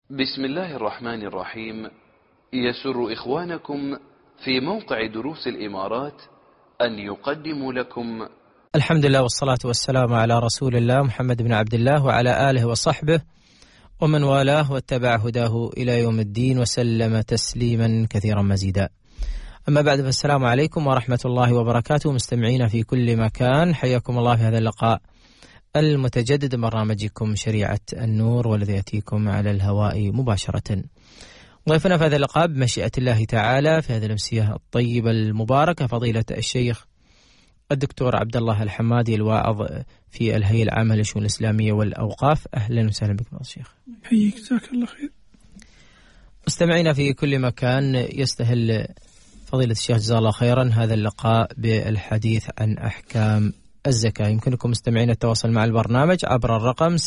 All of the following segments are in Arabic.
بسم الله الرحمن الرحيم. يسر إخوانكم في موقع دروس الإمارات أن يقدموا لكم الحمد لله والصلاة والسلام على رسول الله محمد بن عبد الله وعلى آله وصحبه ومن والاه واتبع هداه إلى يوم الدين وسلم تسليما كثيرا مزيدا. أما بعد، فالسلام عليكم ورحمة الله وبركاته. مستمعين في كل مكان، حياكم الله في هذا اللقاء المتجدد من برنامجكم شريعة النور، والذي يأتيكم على الهواء مباشرة. ضيفنا في هذا اللقاء بمشيئة الله تعالى في هذه الأمسية الطيبة المباركة فضيلة الشيخ الدكتور عبد الله الحمادي، الواعظ في الهيئة العامة للشؤون الإسلامية والأوقاف. أهلا وسهلا بكم الشيخ. حييك، جزاك الله خير. مستمعينا في كل مكان، يستهل فضيلة الشيخ جزاه الله خيرا هذا اللقاء بالحديث عن أحكام الزكاة. يمكنكم مستمعين التواصل مع البرنامج عبر الرقم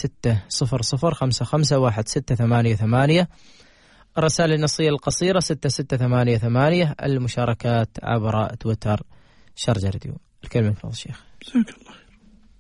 600556888، الرسائل النصية القصيرة 6688، المشاركات عبر تويتر شارجة راديو. الكلمة لفضل الشيخ. جزاك الله خير.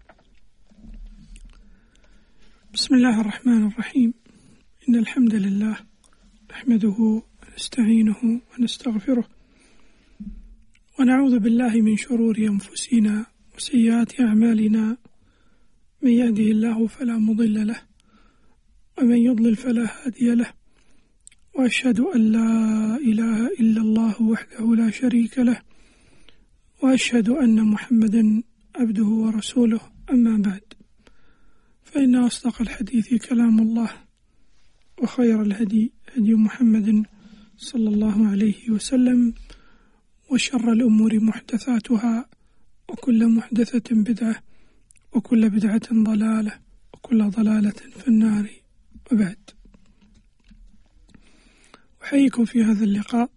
بسم الله الرحمن الرحيم. إن الحمد لله نحمده ونستعينه ونستغفره ونعوذ بالله من شرور أنفسنا وسيئات أعمالنا. من يهده الله فلا مضل له ومن يضلل فلا هادي له، وأشهد أن لا إله إلا الله وحده لا شريك له، وأشهد أن محمدا عبده ورسوله. أما بعد، فإن أصدق الحديث كلام الله، وخير الهدي هدي محمد صلى الله عليه وسلم، وشر الأمور محدثاتها، وكل محدثة بدعة، وكل بدعة ضلالة، وكل ضلالة في النار. وبعد، أحييكم في هذا اللقاء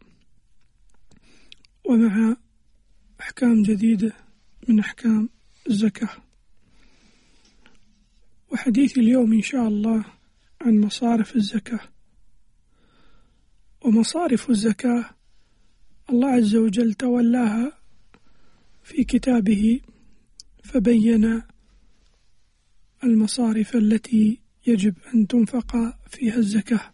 ومع أحكام جديدة من أحكام الزكاة. وحديث اليوم إن شاء الله عن مصارف الزكاة. ومصارف الزكاة الله عز وجل تولاها في كتابه، فبين المصارف التي يجب أن تنفق فيها الزكاة.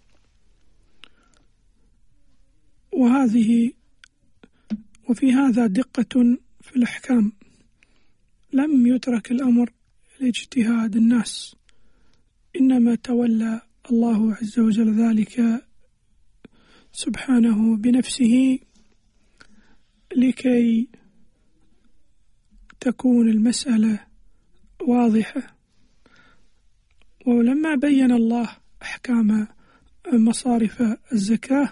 وفي هذا دقة في الأحكام، لم يترك الأمر لاجتهاد الناس، إنما تولى الله عز وجل ذلك سبحانه بنفسه لكي تكون المسألة واضحة. ولما بين الله أحكام مصارف الزكاة،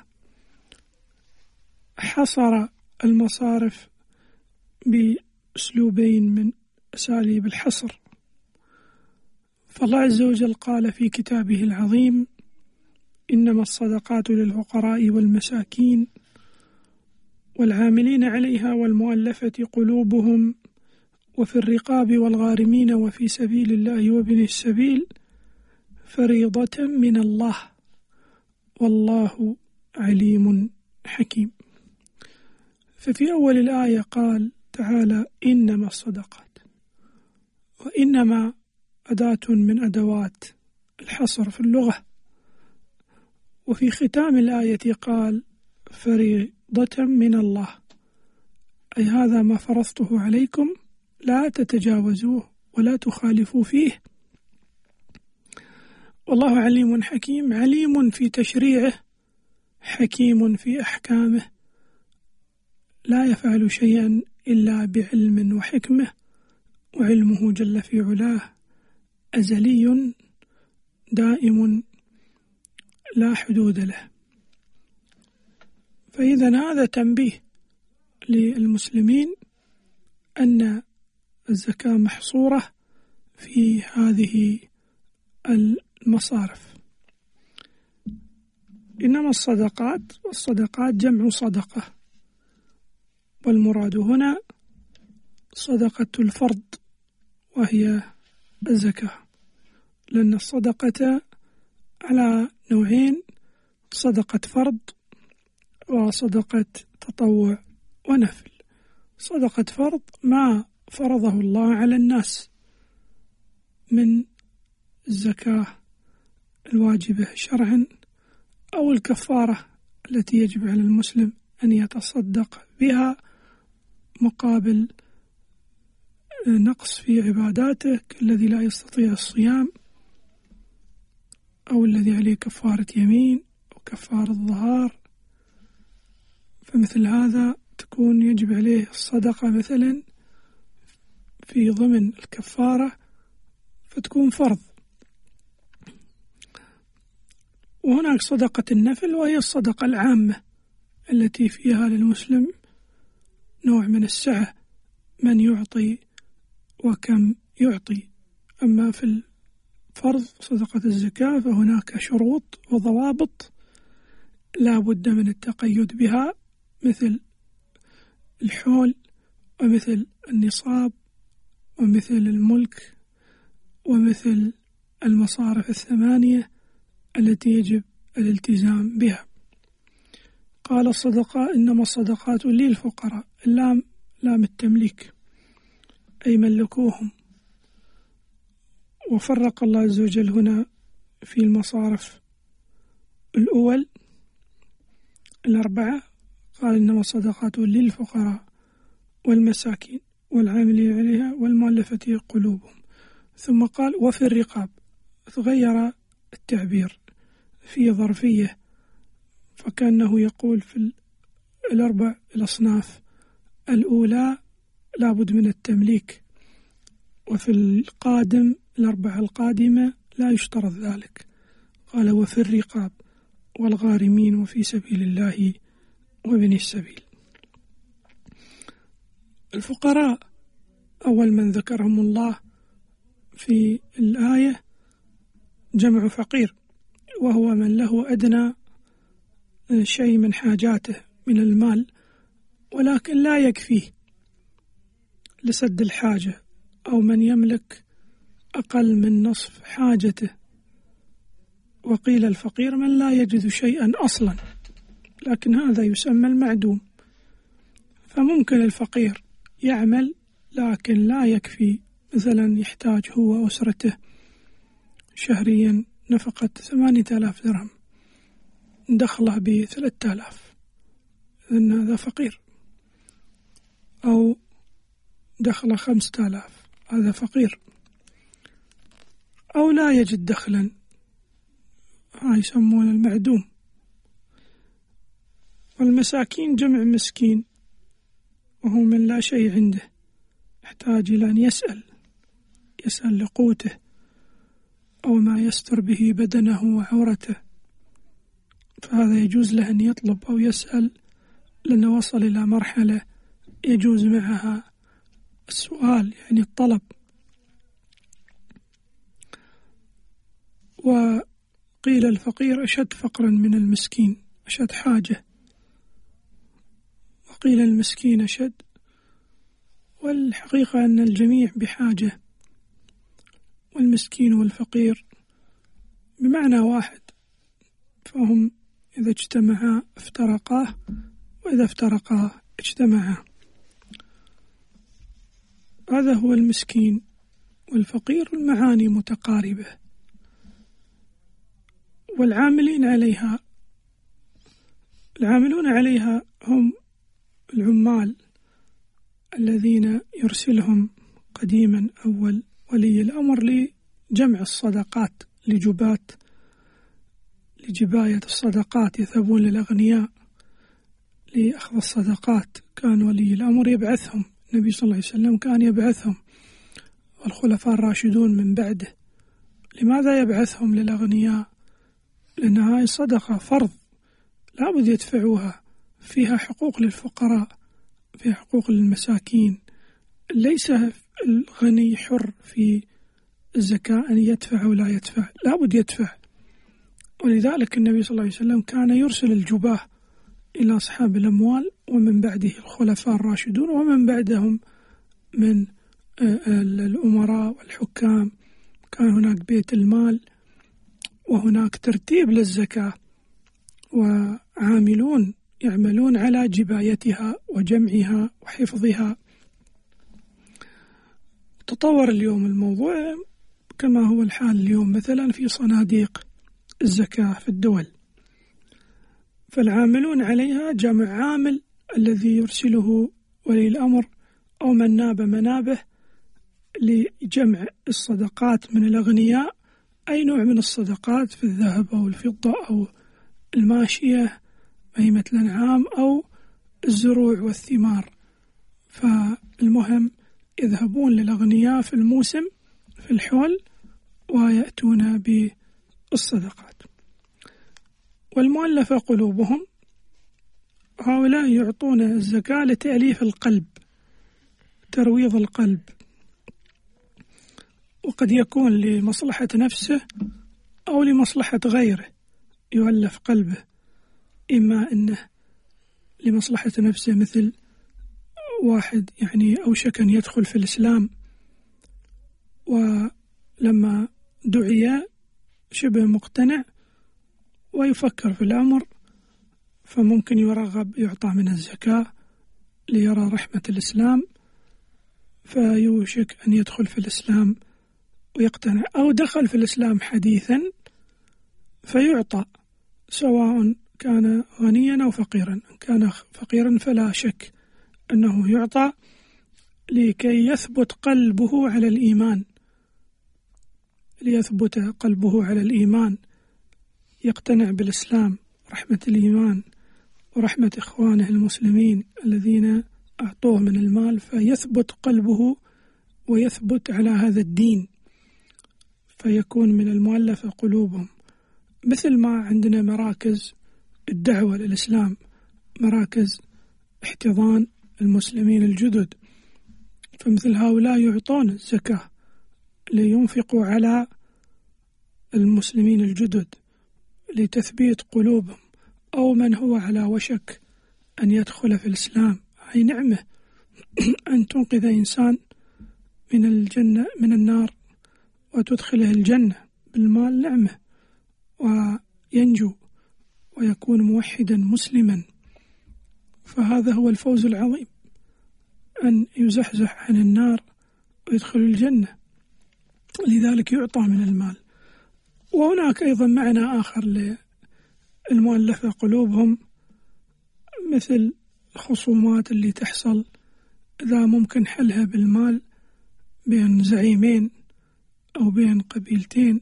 حصر المصارف بأسلوبين من أساليب الحصر. فالله عز وجل قال في كتابه العظيم: إنما الصدقات للفقراء والمساكين والعاملين عليها والمؤلفة قلوبهم وفي الرقاب والغارمين وفي سبيل الله وابن السبيل فريضة من الله والله عليم حكيم. ففي أول الآية قال تعالى: إنما الصدقات، وإنما أداة من أدوات الحصر في اللغة. وفي ختام الآية قال: فريضة من الله، أي هذا ما فرضته عليكم، لا تتجاوزوه ولا تخالفوا فيه. والله عليم حكيم، عليم في تشريعه، حكيم في أحكامه، لا يفعل شيئا إلا بعلم وحكمة، وعلمه جل في علاه أزلي دائم لا حدود له. فإذا هذا تنبيه للمسلمين أن الزكاة محصورة في هذه المصارف. إنما الصدقات، والصدقات جمع صدقة، والمراد هنا صدقة الفرض وهي الزكاة، لأن الصدقة على نوعين: صدقة فرض وصدقة تطوع ونفل. صدقة فرض ما فرضه الله على الناس من الزكاة الواجبة شرعا أو الكفارة التي يجب على المسلم أن يتصدق بها مقابل نقص في عباداته، كالذي لا يستطيع الصيام، أو الذي عليه كفارة يمين أو كفارة ظهار. فمثل هذا تكون يجب عليه الصدقة مثلا في ضمن الكفارة، فتكون فرض. وهناك صدقة النفل، وهي الصدقة العامة التي فيها للمسلم نوع من السعة، من يعطي وكم يعطي. أما في الفرض صدقة الزكاة فهناك شروط وضوابط لا بد من التقيد بها، مثل الحول، ومثل النصاب، ومثل الملك، ومثل المصارف الثمانية التي يجب الالتزام بها. قال الصدقة إنما الصدقات للفقراء، اللام لام التمليك أي ملكوهم. وفرق الله عز وجل هنا في المصارف الأول الأربعة، قال إنما الصدقات للفقراء والمساكين والعاملين عليها والمؤلفة قلوبهم، ثم قال وفي الرقاب، تغير التعبير في ظرفية، فكأنه يقول في الأربع الأصناف الأولى لابد من التمليك، وفي القادم الأربع القادمة لا يشترط ذلك. قال وفي الرقاب والغارمين وفي سبيل الله وابن السبيل. الفقراء أول من ذكرهم الله في الآية جمع فقير، وهو من له أدنى شيء من حاجاته من المال ولكن لا يكفيه لسد الحاجة، أو من يملك أقل من نصف حاجته. وقيل الفقير من لا يجد شيئا أصلا، لكن هذا يسمى المعدوم. فممكن الفقير يعمل لكن لا يكفي، مثلا يحتاج هو وأسرته شهريا نفقة 8000 درهم، دخله ب3000، إن هذا فقير. أو دخله 5000، هذا فقير. أو لا يجد دخلا، هاي يسمون المعدوم. والمساكين جمع مسكين، وهو من لا شيء عنده، يحتاج إلى أن يسأل لقوته أو ما يستر به بدنه وعورته، فهذا يجوز له أن يطلب أو يسأل، لأنه وصل إلى مرحلة يجوز معها السؤال، يعني الطلب. وقيل الفقير أشد فقرا من المسكين، أشد حاجة، وقيل المسكين أشد. والحقيقة أن الجميع بحاجة، والمسكين والفقير بمعنى واحد، فهم إذا اجتمعا افترقا، وإذا افترقا اجتمعا. هذا هو المسكين والفقير، المعاني متقاربة. والعاملين عليها، العاملون عليها هم العمال الذين يرسلهم قديما أول ولي الأمر لجمع الصدقات، لجباية الصدقات، يذهبون للأغنياء لأخذ الصدقات. كان ولي الأمر يبعثهم، النبي صلى الله عليه وسلم كان يبعثهم، والخلفاء الراشدون من بعده. لماذا يبعثهم للأغنياء؟ لأن هاي صدقة فرض لا بد يدفعوها، فيها حقوق للفقراء، فيها حقوق للمساكين. ليس الغني حر في الزكاة أن يدفع أو لا يدفع، لا بد يدفع. ولذلك النبي صلى الله عليه وسلم كان يرسل الجباه إلى أصحاب الأموال، ومن بعده الخلفاء الراشدون، ومن بعدهم من الأمراء والحكام. كان هناك بيت المال، وهناك ترتيب للزكاة، وعاملون يعملون على جبايتها وجمعها وحفظها. تطور اليوم الموضوع كما هو الحال اليوم، مثلا في صناديق الزكاة في الدول، فالعاملون عليها جمع عامل الذي يرسله ولي الأمر أو من ناب منابه لجمع الصدقات من الأغنياء، أي نوع من الصدقات في الذهب أو الفضة أو الماشية بهيمة الأنعام أو الزروع والثمار. فالمهم يذهبون للأغنياء في الموسم في الحول ويأتون بالصدقات. والمؤلفة قلوبهم، هؤلاء يعطون الزكاة لتأليف القلب، ترويض القلب، وقد يكون لمصلحة نفسه أو لمصلحة غيره يؤلف قلبه، إما أنه لمصلحة نفسه مثل واحد يعني أوشك أن يدخل في الإسلام ولما دعي شبه مقتنع ويفكر في الأمر، فممكن يرغب يعطى من الزكاة ليرى رحمة الإسلام فيوشك أن يدخل في الإسلام ويقتنع، أو دخل في الإسلام حديثا فيعطى سواء كان غنيا أو فقيرا. إن كان فقيرا فلا شك أنه يعطى لكي يثبت قلبه على الإيمان، ليثبت قلبه على الإيمان، يقتنع بالإسلام، رحمة الإيمان ورحمة إخوانه المسلمين الذين أعطوه من المال، فيثبت قلبه ويثبت على هذا الدين، فيكون من المؤلفة قلوبهم. مثل ما عندنا مراكز الدعوة للإسلام، مراكز احتضان المسلمين الجدد، فمثل هؤلاء يعطون الزكاة لينفقوا على المسلمين الجدد لتثبيت قلوبهم، أو من هو على وشك أن يدخل في الإسلام. هي نعمة أن تنقذ إنسان من الجنة من النار وتدخله الجنة بالمال، نعمة، وينجو ويكون موحدا مسلما، فهذا هو الفوز العظيم، أن يزحزح عن النار ويدخل الجنة، لذلك يعطى من المال. وهناك أيضا معنى آخر للمؤلفة قلوبهم، مثل الخصومات اللي تحصل إذا ممكن حلها بالمال بين زعيمين أو بين قبيلتين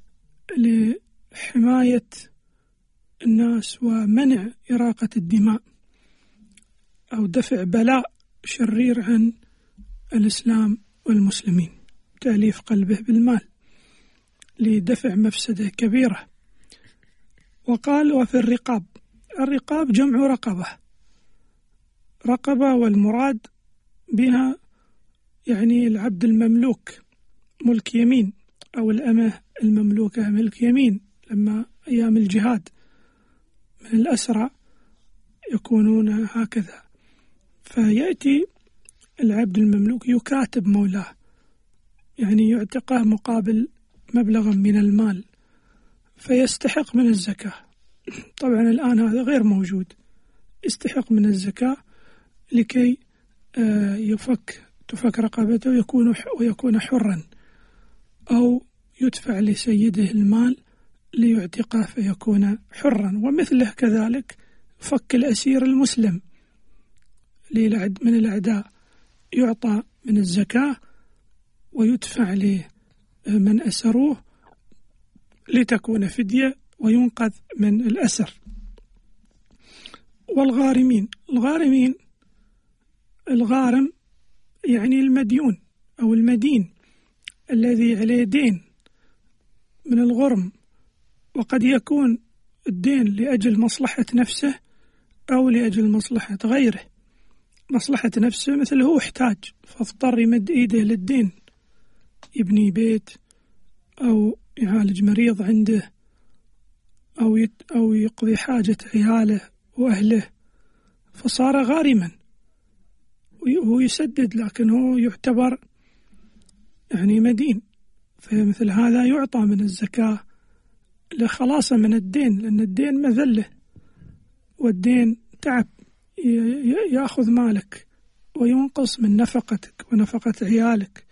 لحماية الناس ومنع إراقة الدماء أو دفع بلاء شرير عن الإسلام والمسلمين، تأليف قلبه بالمال لدفع مفسدة كبيرة. وقال وفي الرقاب، الرقاب جمع رقبة، رقبة والمراد بها يعني العبد المملوك ملك يمين، أو الأمة المملوكة ملك يمين، لما أيام الجهاد من الأسرى يكونون هكذا، فيأتي العبد المملوك يكاتب مولاه، يعني يعتقه مقابل مبلغا من المال فيستحق من الزكاة. طبعا الآن هذا غير موجود، يستحق من الزكاة لكي تفك رقبته ويكون حرا، أو يدفع لسيده المال ليعتقه فيكون حرا. ومثله كذلك فك الأسير المسلم من الأعداء، يعطى من الزكاة ويدفع لمن أسروه لتكون فدية وينقذ من الأسر. والغارمين، الغارم يعني المديون أو المدين الذي عليه دين من الغرم، وقد يكون الدين لأجل مصلحة نفسه أو لأجل مصلحة غيره. مصلحة نفسه مثل هو احتاج فاضطر يمد إيده للدين، يبني بيت أو يعالج مريض عنده أو يقضي حاجة عياله وأهله، فصار غارما وهو يسدد، لكن هو يعتبر يعني مدين، فمثل هذا يعطى من الزكاة لخلاصة من الدين، لأن الدين مذلة والدين تعب، يأخذ مالك وينقص من نفقتك ونفقة عيالك،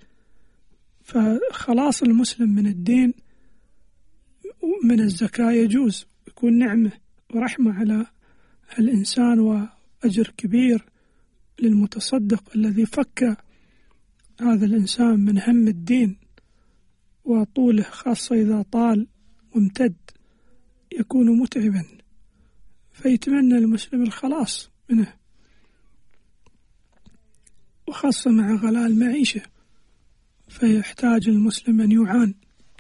فخلاص المسلم من الدين من الزكاة يجوز، يكون نعمة ورحمة على الإنسان، وأجر كبير للمتصدق الذي فك هذا الإنسان من هم الدين وطوله، خاصة إذا طال وامتد يكون متعبا، فيتمنى المسلم الخلاص منه، وخاصة مع غلاء المعيشة، فيحتاج المسلم أن يعان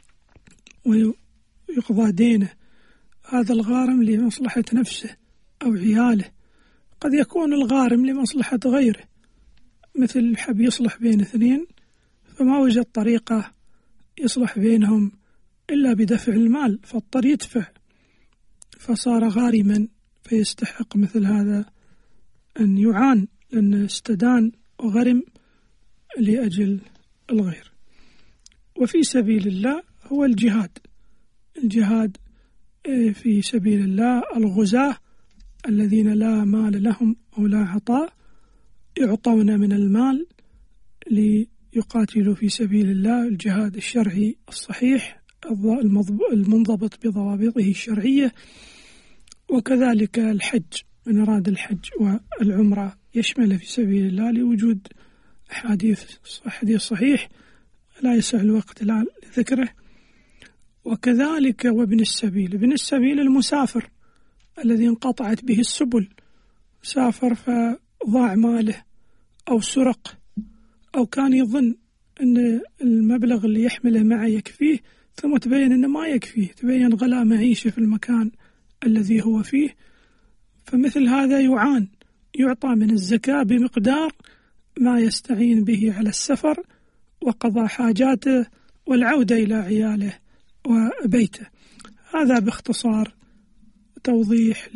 ويقضى دينه. هذا الغارم لمصلحة نفسه أو عياله، قد يكون الغارم لمصلحة غيره، مثل حب يصلح بين اثنين فما وجد طريقة يصلح بينهم إلا بدفع المال، فاضطر يدفع فصار غارما، فيستحق مثل هذا أن يعان، لأنه استدان وغرم لأجل الغير. وفي سبيل الله هو الجهاد في سبيل الله. الغزاة الذين لا مال لهم أو لا عطاء يعطون من المال ليقاتلوا في سبيل الله، الجهاد الشرعي الصحيح المنضبط بضوابطه الشرعية. وكذلك الحج، من أراد الحج والعمرة يشمل في سبيل الله، لوجود حديث صحيح لا يسع الوقت الآن لذكره. وكذلك وابن السبيل، ابن السبيل المسافر الذي انقطعت به السبل، سافر فضاع ماله أو سرق أو كان يظن أن المبلغ اللي يحمله معه يكفيه، ثم تبين أنه ما يكفيه، تبين غلاء معيشة في المكان الذي هو فيه، فمثل هذا يعان، يعطى من الزكاة بمقدار ما يستعين به على السفر وقضاء حاجاته والعودة إلى عياله وبيته. هذا باختصار توضيح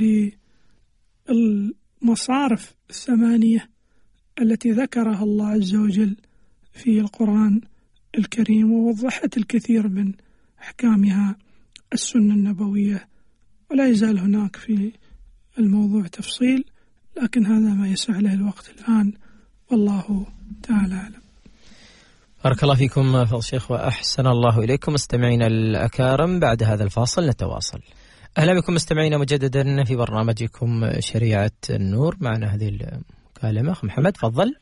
للمصارف الثمانية التي ذكرها الله عز وجل في القرآن الكريم، ووضحت الكثير من أحكامها السنة النبوية، ولا يزال هناك في الموضوع تفصيل، لكن هذا ما يسع له الوقت الآن، والله تعالى أعلم. بارك الله فيكم فضل الشيخ وأحسن الله إليكم. مستمعينا الأكارم، بعد هذا الفاصل نتواصل. أهلا بكم مستمعينا مجددا في برنامجكم شريعة النور. معنا هذه المكالمة أخ محمد، تفضل.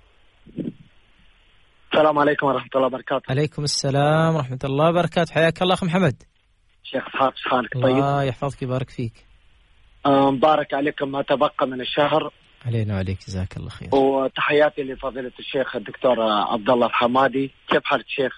السلام عليكم ورحمة الله وبركاته. عليكم السلام ورحمة الله وبركاته، حياك الله أخ محمد. شيخ إسحاق، حالك طيب؟ الله يحفظك ويبارك فيك. مبارك عليكم ما تبقى من الشهر. علينا وعليك، جزاك الله خير. وتحياتي لفضيلة الشيخ الدكتور عبد الله الحمادي. كيف حالك شيخ؟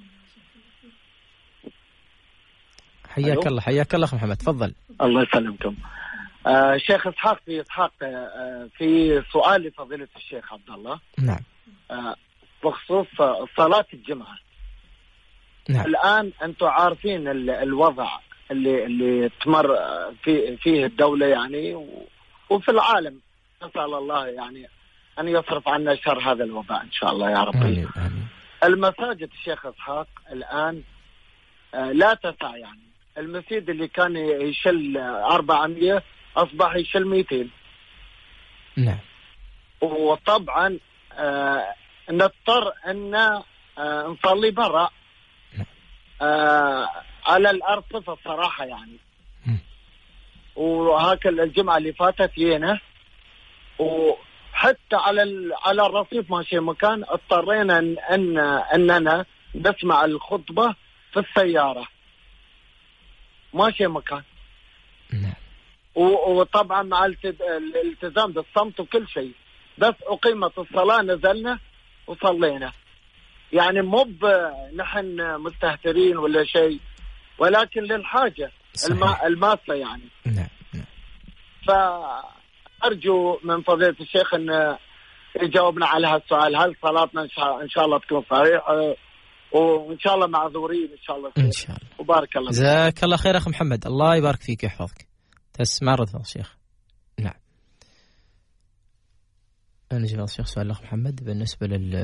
حياك الله، حياك الله أخ محمد، تفضل. الله يسلمكم. شيخ إسحاق، في سؤال لفضيلة الشيخ عبد الله. نعم. بخصوص صلاة الجمعة. نعم. الآن أنتم عارفين الوضع اللي تمر فيه الدولة يعني وفي العالم، نسأل الله يعني أن يصرف عنا شر هذا الوباء إن شاء الله يا رب. آمين. المساجد الشيخ إسحاق الآن لا تسع، يعني المسجد اللي كان يشل 400 أصبح يشل 200. نعم. وطبعا نضطر أن نصلي برا على الأرصفة الصراحة يعني. وهكذا الجمعة اللي فاتت يينا، وحتى على الرصيف ماشي مكان، اضطرينا أننا نسمع الخطبة في السيارة ماشي مكان. وطبعا مع الالتزام بالصمت وكل شيء، بس أقيمت الصلاة نزلنا وصلينا، يعني مو نحن مستهترين ولا شيء، ولكن للحاجة الماسة يعني. نعم. فأرجو من فضيلة الشيخ أن يجاوبنا على هالسؤال، هل صلاتنا إن شاء الله تكون صحيحة، وإن شاء الله معذورين إن شاء الله. إن شاء الله. وبارك الله. جزاك الله خير أخ محمد، الله يبارك فيك ويحفظك. تسمع رد الشيخ. نعم. نجيب الشيخ سؤال الأخ محمد بالنسبة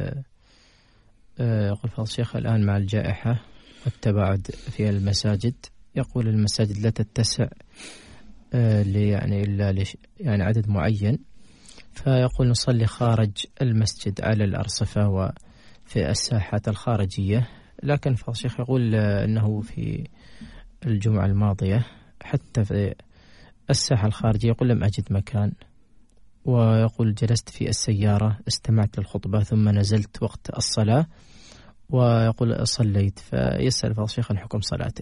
يقول فضل الشيخ الآن مع الجائحة والتباعد في المساجد، يقول المساجد لا تتسع إلا يعني عدد معين، فيقول نصلي خارج المسجد على الأرصفة وفي الساحات الخارجية. لكن فضل الشيخ يقول أنه في الجمعة الماضية حتى في الساحة الخارجية، يقول لم أجد مكان، ويقول جلست في السيارة استمعت للخطبة ثم نزلت وقت الصلاة، ويقول صليت، فيسأل فضل الشيخ عن حكم صلاته.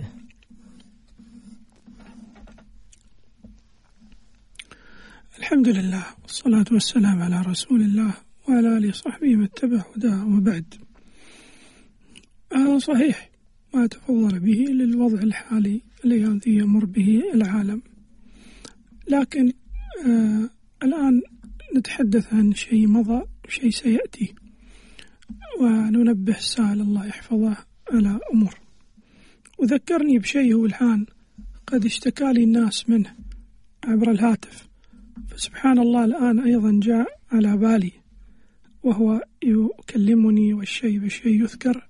الحمد لله والصلاة والسلام على رسول الله وعلى آله وصحبه من اتبع هداه، وبعد. صحيح ما تفضل به للوضع الحالي الذي يمر به العالم، لكن الآن نتحدث عن شيء مضى وشيء سيأتي، وننبه السائل الله يحفظه على أمور. وذكرني بشيء هو الآن قد اشتكى لي الناس منه عبر الهاتف، فسبحان الله الآن أيضا جاء على بالي وهو يكلمني والشيء بالشيء يذكر،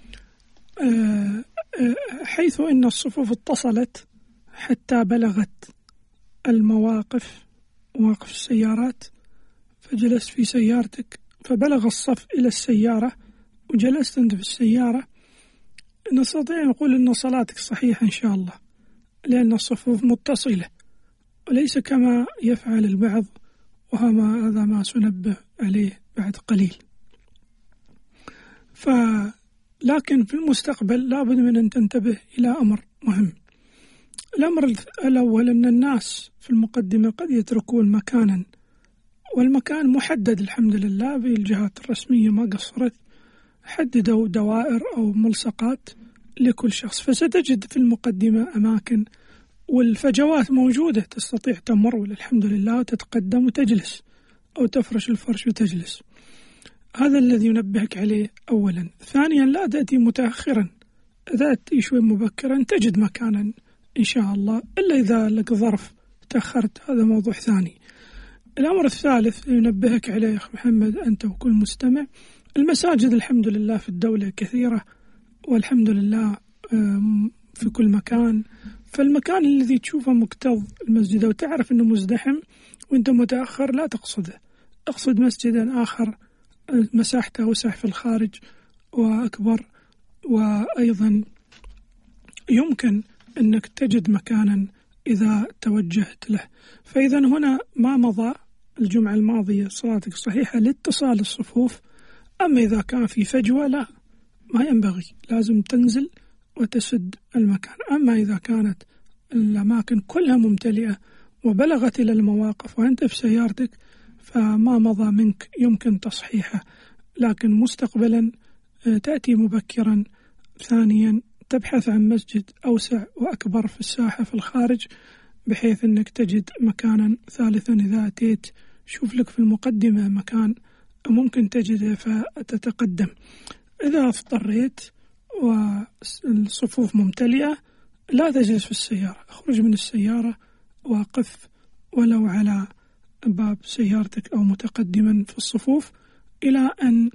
حيث إن الصفوف اتصلت حتى بلغت المواقف، مواقف السيارات، فجلست في سيارتك فبلغ الصف إلى السيارة وجلست أنت في السيارة، نستطيع نقول أن صلاتك صحيحة إن شاء الله، لأن الصفوف متصلة وليس كما يفعل البعض، وهذا ما سنبه عليه بعد قليل. لكن في المستقبل لابد من أن تنتبه إلى أمر مهم. الأمر الأول أن الناس في المقدمة قد يتركون مكانا، والمكان محدد الحمد لله بالجهات الرسمية ما قصرت، حددوا دوائر أو ملصقات لكل شخص، فستجد في المقدمة أماكن والفجوات موجودة تستطيع تمر والحمد لله وتتقدم وتجلس، أو تفرش الفرش وتجلس. هذا الذي ينبهك عليه أولا. ثانيا لا تأتي متأخرا، تأتي شوي مبكرا تجد مكانا إن شاء الله، إلا إذا لك ظرف تأخرت، هذا موضوع ثاني. الأمر الثالث ينبهك عليه أخ محمد أنت وكل مستمع، المساجد الحمد لله في الدولة كثيرة والحمد لله في كل مكان، فالمكان الذي تشوفه مكتظ المسجد وتعرف أنه مزدحم وأنت متأخر لا تقصده، اقصد مسجدا آخر مساحته أوسع في الخارج وأكبر، وأيضا يمكن أنك تجد مكانا إذا توجهت له. فإذا هنا ما مضى الجمعة الماضية صلاتك صحيحة لاتصال الصفوف، أما إذا كان في فجوة لا، ما ينبغي، لازم تنزل وتسد المكان. أما إذا كانت الأماكن كلها ممتلئة وبلغت إلى المواقف وأنت في سيارتك فما مضى منك يمكن تصحيحه، لكن مستقبلا تأتي مبكرا. ثانيا تبحث عن مسجد أوسع وأكبر في الساحة في الخارج بحيث أنك تجد مكانا. ثالثا إذا أتيت شوف لك في المقدمة مكان ممكن تجده فتتقدم. إذا اضطريت والصفوف ممتلئة لا تجلس في السيارة، اخرج من السيارة وقف ولو على باب سيارتك أو متقدما في الصفوف إلى أن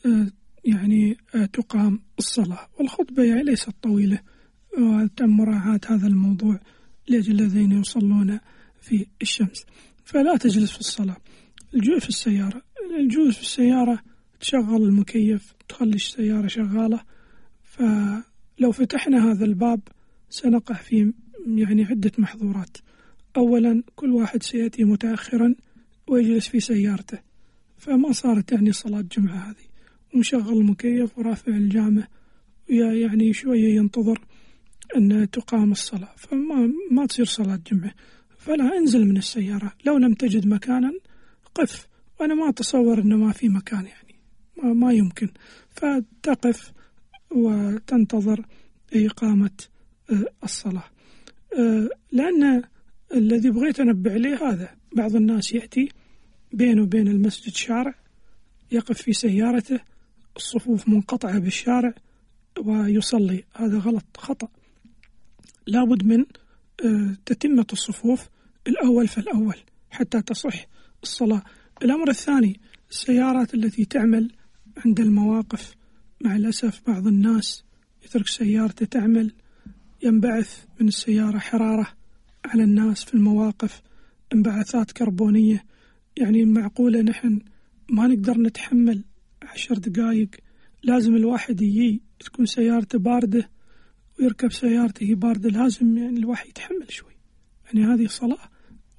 تقام الصلاة. والخطبة ليست طويلة، وتم مراعاة هذا الموضوع لأجل الذين يصلون في الشمس، فلا تجلس في الصلاة. الجلوس في السيارة، الجلوس في السيارة تشغل المكيف، تخلي السيارة شغالة، فلو فتحنا هذا الباب سنقع في عدة محظورات. أولا كل واحد سيأتي متأخرا ويجلس في سيارته، فما صارت صلاة جمعة هذه، ومشغل المكيف ورافع الجامع شوية ينتظر أن تقام الصلاة، فما تصير صلاة جمعة. فلا، انزل من السيارة، لو لم تجد مكانا قف، وأنا ما أتصور أنه ما في مكان، ما يمكن، فتقف وتنتظر إقامة الصلاة. لأن الذي بغيت أنبه عليه هذا، بعض الناس يأتي بينه وبين المسجد شارع، يقف في سيارته، الصفوف منقطعة بالشارع ويصلي، هذا غلط، خطأ. لابد من تتمة الصفوف الأول فالأول حتى تصح الصلاة. الأمر الثاني، السيارات التي تعمل عند المواقف، مع الأسف بعض الناس يترك سيارته تعمل، ينبعث من السيارة حرارة على الناس في المواقف، انبعاثات كربونية، معقولة نحن ما نقدر نتحمل 10 دقائق، لازم الواحد تكون سيارته باردة ويركب سيارته باردة، لازم الواحد يتحمل شوي، هذه صلاة،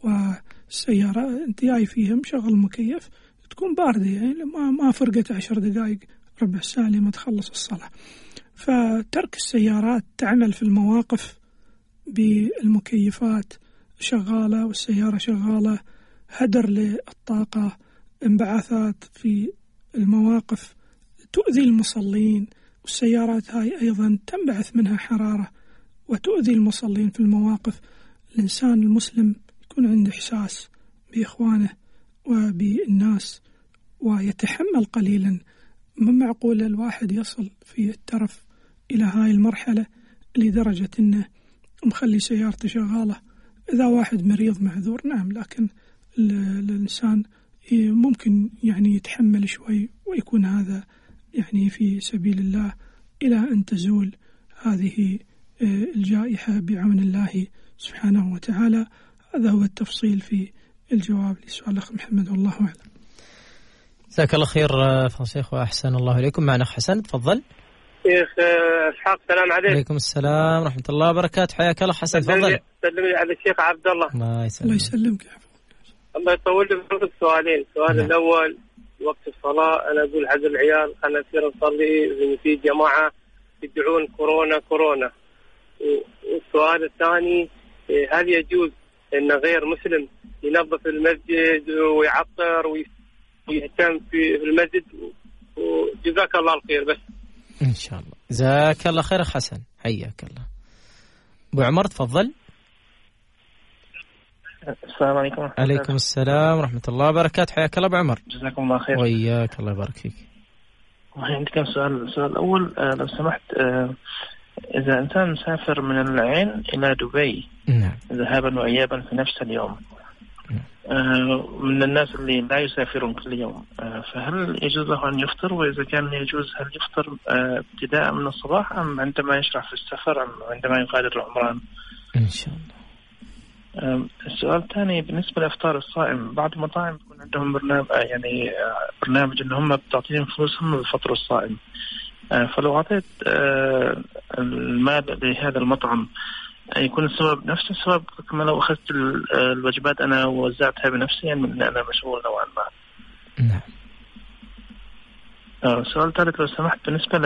والسيارة أنت جاي فيها مشغل المكيف تكون باردة، يعني ما فرقت 10 دقائق ربع ساعة لما تخلص الصلاة. فترك السيارات تعمل في المواقف بالمكيفات شغالة والسيارة شغالة، هدر للطاقة، انبعاثات في المواقف تؤذي المصلين، والسيارات هاي أيضا تنبعث منها حرارة وتؤذي المصلين في المواقف. الإنسان المسلم يكون عنده إحساس بإخوانه وبالناس ويتحمل قليلا. من معقول الواحد يصل في الترف إلى هاي المرحلة لدرجة أنه مخلي سيارته شغالة. إذا واحد مريض معذور نعم، لكن الإنسان ممكن يعني يتحمل شوي ويكون هذا يعني في سبيل الله إلى أن تزول هذه الجائحة بعون الله سبحانه وتعالى. هذا هو التفصيل في الجواب لسؤال الأخ محمد، والله أعلم. جزاك الله خير فضيلة، وأحسن الله إليكم. معنا حسن، تفضل. شيخ إسحاق، السلام عليكم. عليكم السلام ورحمة الله وبركاته، حياك الله حسن، تفضل. سلم لي على الشيخ عبد الله. الله يسلمك. الله يطول لي بعمرك. سؤالين. السؤال الأول، وقت الصلاة أنا أقول حق العيال خلنا نسير نصلي في جماعة يدعون كورونا كورونا. والسؤال الثاني، هل يجوز أن غير مسلم ينظف المسجد ويعطر ويهتم في المسجد؟ وجزاك الله الخير. بس إن شاء الله. جزاك الله خير حسن، حياك الله. أبو عمر تفضل. السلام عليكم. عليكم السلام ورحمة الله وبركاته، حياك الله أبو عمر. جزاكم الله خير. وإياك، الله يبارك فيك. عندي كم سؤال. السؤال الأول، لو سمحت، إذا إنسان مسافر من العين إلى دبي ذهابا وإيابا في نفس اليوم، من الناس اللي لا يسافرون كل يوم، فهل يجوز له أن يفطر؟ وإذا كان يجوز هل يفطر ابتداء من الصباح أم عندما يشرع في السفر أم عندما يغادر العمران؟ إن شاء الله. السؤال الثاني بالنسبة لإفطار الصائم، بعض المطاعم يكون عندهم برنامج إن هم بتعطيهم فلوسهم للفطر الصائم، فلو أعطيت المال لهذا المطعم يكون السبب نفس السبب كما لو أخذت الوجبات أنا ووزعتها بنفسي، يعني من أنا مشغول نوعا ما. نعم. السؤال الثالث لو سمحت، بالنسبة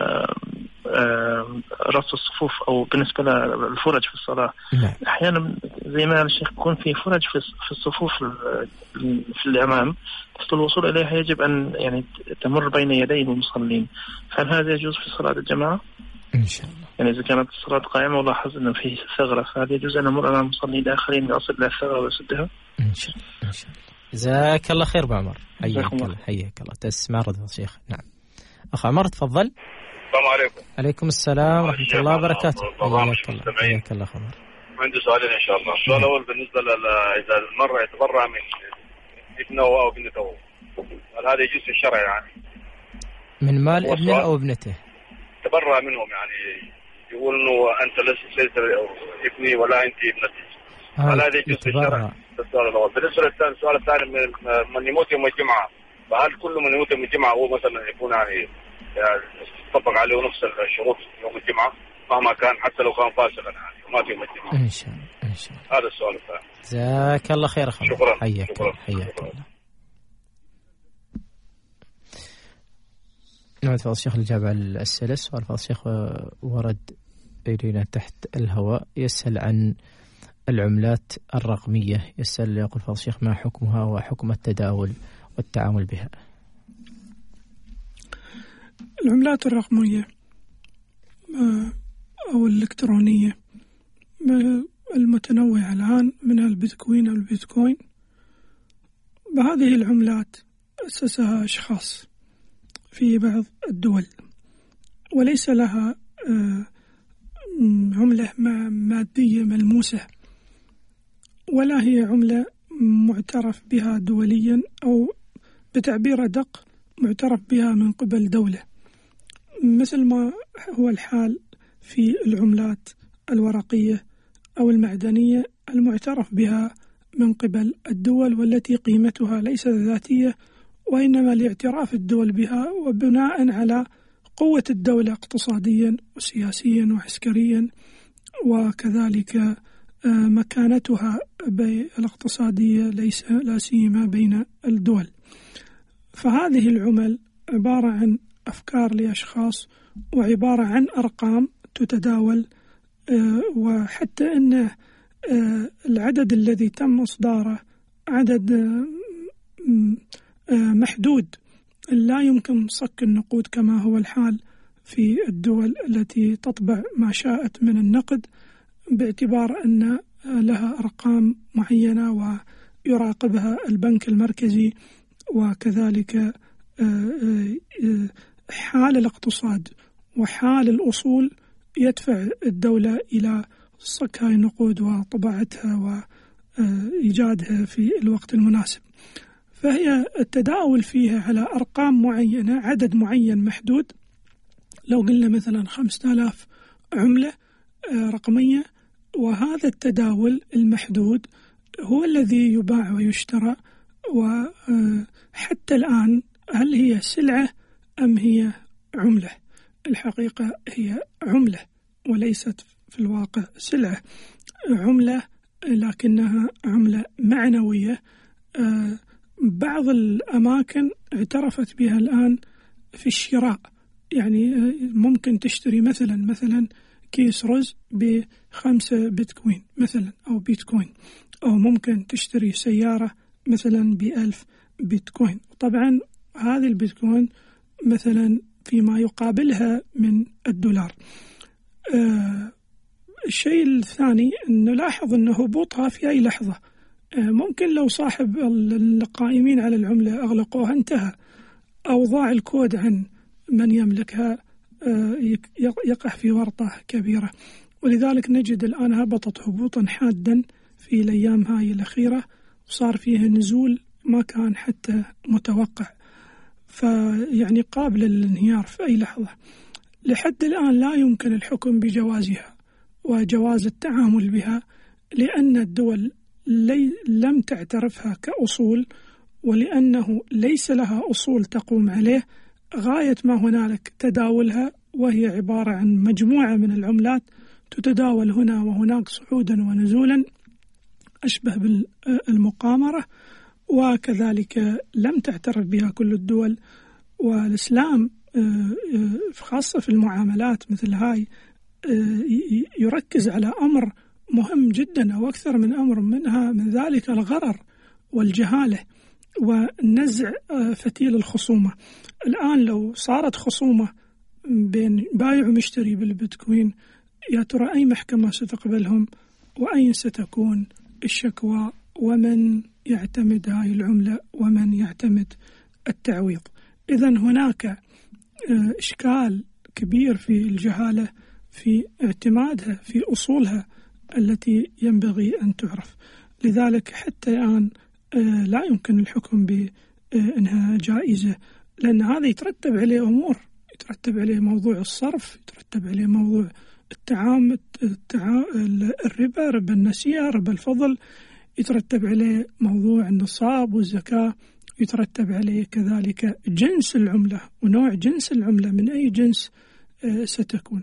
رص الصفوف أو بالنسبة للفرج في الصلاة. نعم. أحيانا زي ما الشيخ يكون في فرج في الصفوف في الأمام، بس الوصول إليها يجب أن يعني تمر بين يدي المصلين، هل هذا يجوز في صلاة الجماعة؟ إن شاء الله. يعني إذا كانت الصلاة قائمة ولاحظ أنه فيه ثغرة، فهل يجوز أن أمر أمام المصلين الآخرين لأصل إلى الثغرة وأسدها؟ إن شاء الله. إن شاء الله. جزاك الله خير أبو عمر، حياك الله. حياك الله. تسمع رضا الشيخ. نعم. أخ عمر تفضل. السلام عليكم. عليكم السلام ورحمة الله وبركاته. حياك الله خمر. عندي سؤالين إن شاء الله. السؤال الأول بالنسبة إذا المرأة يتبرع من ابنه أو بنته، هل هذا يجوز في الشرع يعني؟ من مال ابنه أو ابنته؟ تبرع منهم، يعني يقول إنه أنت ليس ابني ولا أنت ابنتي، هل هذا يجوز في الشرع؟ السؤال الأول. بالنسبة للثاني، السؤال الثاني، من يموت يوم الجمعة، فهل كل من يموت يوم الجمعة هو مثلا يكون يعني تطبق عليه نفس الشروط يوم الجمعة مهما كان، حتى لو كان فاسقا يعني ومات يوم الجمعة؟ إن شاء الله. إن شاء الله. هذا السؤال الثاني. جزاك الله خير أخي. شكرا. حياك الله. حياك الله. نعم فضل الشيخ الإجابة على الأسئلة. السؤال فضل الشيخ ورد إلينا تحت الهواء، يسأل عن العملات الرقمية، يسأل يقول فضل الشيخ ما حكمها وحكم التداول والتعامل بها؟ العملات الرقمية أو الإلكترونية المتنوعة الآن منها البيتكوين أو البيتكوين، بهذه العملات أسسها أشخاص في بعض الدول وليس لها عملة مادية ملموسة، ولا هي عملة معترف بها دوليا أو بتعبير أدق معترف بها من قبل دولة، مثل ما هو الحال في العملات الورقية أو المعدنية المعترف بها من قبل الدول، والتي قيمتها ليست ذاتية وإنما لاعتراف الدول بها وبناء على قوة الدولة اقتصاديا وسياسيا وعسكريا وكذلك مكانتها الاقتصادية لا سيما بين الدول. فهذه العمل عبارة عن أفكار لأشخاص وعبارة عن أرقام تتداول، وحتى أن العدد الذي تم إصداره عدد محدود، لا يمكن صك النقود كما هو الحال في الدول التي تطبع ما شاءت من النقد، باعتبار أن لها أرقام معينة ويراقبها البنك المركزي، وكذلك حال الاقتصاد وحال الأصول يدفع الدولة إلى صك هاي النقود وطباعتها وإيجادها في الوقت المناسب. فهي التداول فيها على أرقام معينة، عدد معين محدود. لو قلنا مثلا 5000 عملة رقمية، وهذا التداول المحدود هو الذي يباع ويشترى. وحتى الآن هل هي سلعة أم هي عملة؟ الحقيقة هي عملة وليست في الواقع سلعة، عملة لكنها عملة معنوية. بعض الأماكن اعترفت بها الآن في الشراء، يعني ممكن تشتري مثلا كيس رز ب5 بيتكوين مثلا أو بيتكوين، أو ممكن تشتري سيارة مثلا ب1000 بيتكوين. طبعا هذه البيتكوين مثلا فيما يقابلها من الدولار. الشيء الثاني أن نلاحظ أن هبوطها في أي لحظة، ممكن لو صاحب القائمين على العملة أغلقوها انتهى، أو ضاع الكود عن من يملكها يقع في ورطة كبيرة. ولذلك نجد الآن هبطت هبوطا حادا في الأيام هاي الأخيرة، وصار فيها نزول ما كان حتى متوقع، فيعني قابل للانهيار في أي لحظة. لحد الآن لا يمكن الحكم بجوازها وجواز التعامل بها، لأن الدول لم تعترفها كأصول، ولأنه ليس لها أصول تقوم عليه. غاية ما هنالك تداولها، وهي عبارة عن مجموعة من العملات تتداول هنا وهناك صعودا ونزولا، أشبه بالمقامرة. وكذلك لم تعترف بها كل الدول، والإسلام خاصة في المعاملات مثل هاي يركز على أمر مهم جدا، أو أكثر من أمر، من ذلك الغرر والجهالة ونزع فتيل الخصومة. الآن لو صارت خصومة بين بايع ومشتري بالبيتكوين، يا ترى أي محكمة ستقبلهم، وأين ستكون الشكوى، ومن يعتمد هاي العملة، ومن يعتمد التعويض؟ إذن هناك إشكال كبير في الجهالة في اعتمادها في أصولها التي ينبغي أن تعرف. لذلك حتى الآن لا يمكن الحكم بأنها جائزة، لأن هذا يترتب عليه أمور، يترتب عليه موضوع الصرف، يترتب عليه موضوع الربا، ربا النسيئة، ربا الفضل، يترتب عليه موضوع النصاب والزكاة، يترتب عليه كذلك جنس العملة ونوع جنس العملة، من أي جنس ستكون.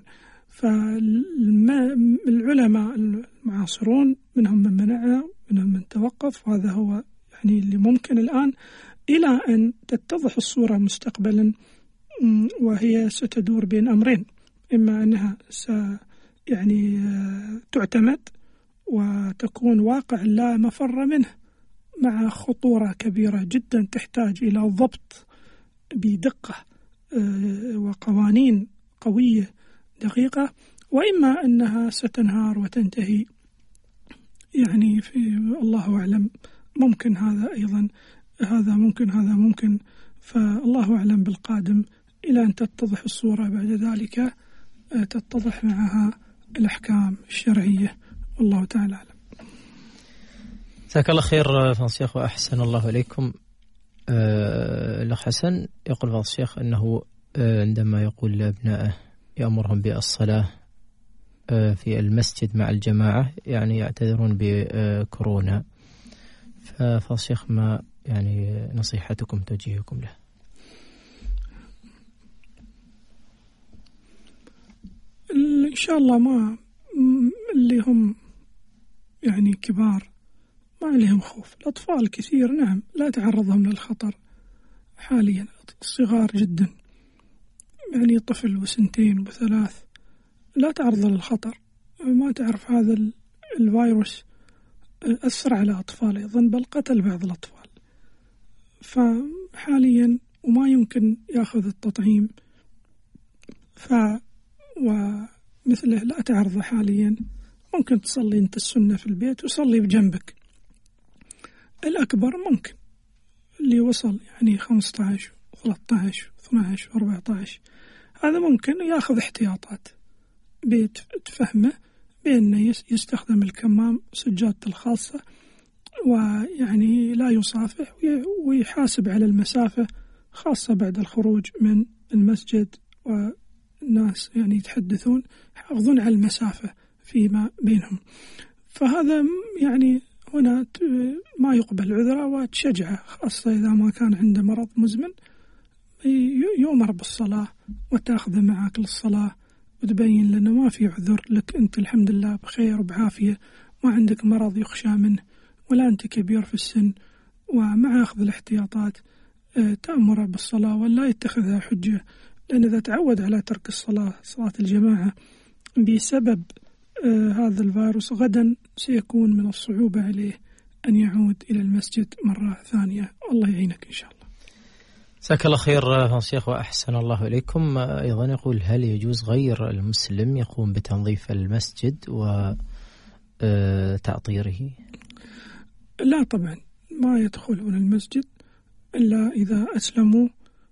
فالعلماء المعاصرون منهم من منعها، منهم من توقف، وهذا هو يعني اللي ممكن الآن، إلى أن تتضح الصورة مستقبلا، وهي ستدور بين أمرين: إما أنها يعني تعتمد وتكون واقع لا مفر منه، مع خطورة كبيرة جدا تحتاج إلى ضبط بدقة وقوانين قوية دقيقة، وإما أنها ستنهار وتنتهي. يعني في الله أعلم، ممكن هذا أيضا، هذا ممكن، فالله أعلم بالقادم، إلى أن تتضح الصورة بعد ذلك تتضح معها الأحكام الشرعية، والله تعالى أعلم. جزاك الله خير فضل الشيخ وأحسن الله إليكم. الأخ حسن يقول فضل الشيخ أنه عندما يقول لأبنائه يأمرهم بالصلاة في المسجد مع الجماعة، يعني يعتذرون بكورونا، ففضل الشيخ ما يعني نصيحتكم توجيهكم له؟ إن شاء الله ما اللي هم يعني كبار ما عليهم خوف. الأطفال كثير نعم لا تعرضهم للخطر حاليا، صغار جدا، يعني طفل وسنتين وثلاث لا تعرض للخطر. ما تعرف هذا الفيروس أثر على أطفال أيضا، بل قتل بعض الأطفال. فحاليا وما يمكن يأخذ التطعيم، ومثله لا تعرضه حاليا. ممكن تصلي أنت السنة في البيت وصلي بجنبك. الأكبر ممكن اللي وصل يعني 15 13 12 14 هذا ممكن يأخذ احتياطات بتفهمه بأنه يستخدم الكمام سجادته الخاصة، ويعني لا يصافح، ويحاسب على المسافة خاصة بعد الخروج من المسجد، والناس يعني يتحدثون يحافظون على المسافة فيما بينهم. فهذا يعني هنا ما يقبل عذره وتشجعه، خاصة إذا ما كان عنده مرض مزمن يؤمر بالصلاة وتأخذه معك للصلاة، وتبين لأنه ما في عذر لك، أنت الحمد لله بخير وبعافية، ما عندك مرض يخشى منه، ولا أنت كبير في السن، ومع أخذ الاحتياطات تأمره بالصلاة ولا يتخذها حجة. لأن إذا تعود على ترك صلاة الجماعة بسبب هذا الفيروس، غدا سيكون من الصعوبة عليه أن يعود إلى المسجد مرة ثانية. الله يعينك إن شاء الله. جزاك الله خير شيخ وأحسن الله إليكم. أيضا يقول: هل يجوز غير المسلم يقوم بتنظيف المسجد وتعطيره؟ لا طبعا، ما يدخلون المسجد إلا إذا أسلموا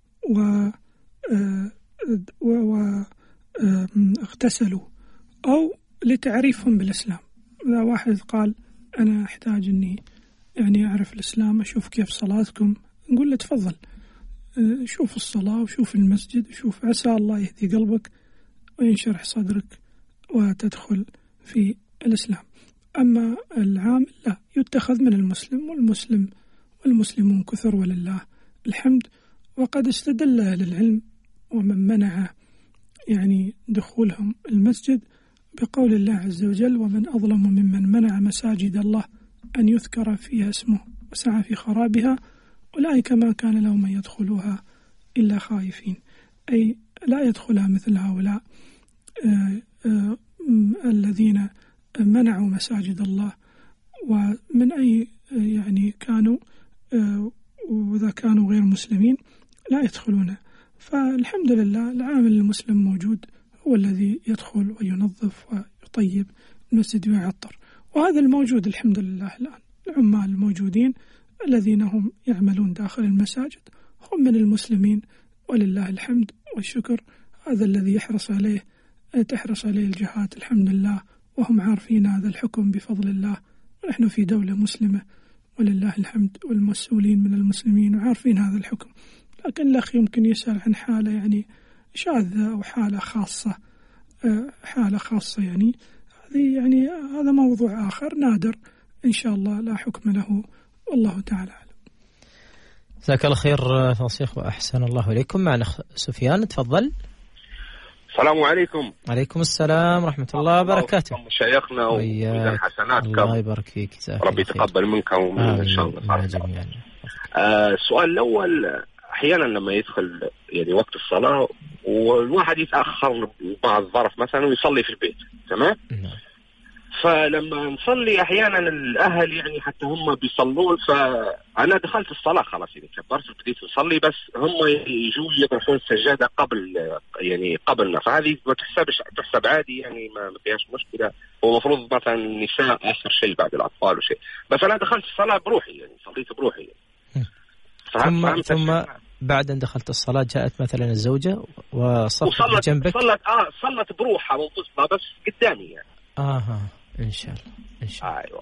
واغتسلوا أو لتعريفهم بالإسلام. إذا واحد قال أنا أحتاج أني يعني أعرف الإسلام، أشوف كيف صلاتكم، نقول له تفضل شوف الصلاة وشوف المسجد وشوف، عسى الله يهدي قلبك وينشرح صدرك وتدخل في الإسلام. أما العام لا، يتخذ من المسلم، والمسلمون كثر ولله الحمد. وقد استدل أهل العلم ومن منع يعني دخولهم المسجد بقول الله عز وجل: ومن أظلم ممن منع مساجد الله أن يذكر فيها اسمه وسعى في خرابها أولئك ما كان لهم أن يدخلوها إلا خائفين. أي لا يدخلها مثل هؤلاء الذين منعوا مساجد الله، ومن أي يعني كانوا، وإذا كانوا غير مسلمين لا يدخلونه. فالحمد لله العامل المسلم موجود، هو الذي يدخل وينظف ويطيب المسجد ويعطر، وهذا الموجود الحمد لله الآن. العمال الموجودين الذين هم يعملون داخل المساجد هم من المسلمين ولله الحمد والشكر. هذا الذي تحرص عليه الجهات الحمد لله، وهم عارفين هذا الحكم بفضل الله، ونحن في دولة مسلمة ولله الحمد، والمسؤولين من المسلمين وعارفين هذا الحكم. لكن الأخ يمكن يسأل عن حالة يعني شاذة أو حالة خاصة يعني هذه يعني هذا موضوع آخر نادر إن شاء الله لا حكم له، والله تعالى أعلم. جزاك الله خير شيخ وأحسن الله إليكم. معنا سفيان، تفضل. السلام عليكم. عليكم السلام ورحمة الله وبركاته. مشايخنا وميزان حسناتكم، الله يبارك فيك، ربي يتقبل منكم ومن إن شاء الله جميعا. السؤال الأول: أحيانا لما يدخل يعني وقت الصلاة والواحد يتأخر بعض الظرف مثلا ويصلي في البيت، تمام؟ فلما نصلي أحيانا الأهل يعني حتى هم بيصلون، فأنا دخلت الصلاة خلاص يعني كبرت وبديت أصلي، بس هم يجوا يطرحون السجادة قبلنا، فهذه ما تحسب عادي يعني ما فيهاش مشكلة. هو المفروض مثلا النساء آخر شيء بعد الأطفال وشيء، بس أنا دخلت الصلاة بروحي يعني صليت بروحي يعني. ثم بعد أن دخلت الصلاة جاءت مثلا الزوجة وصلت جنبك؟ صلت بروحها منتصفة بس قدامي يعني. إن شاء الله. أيوة.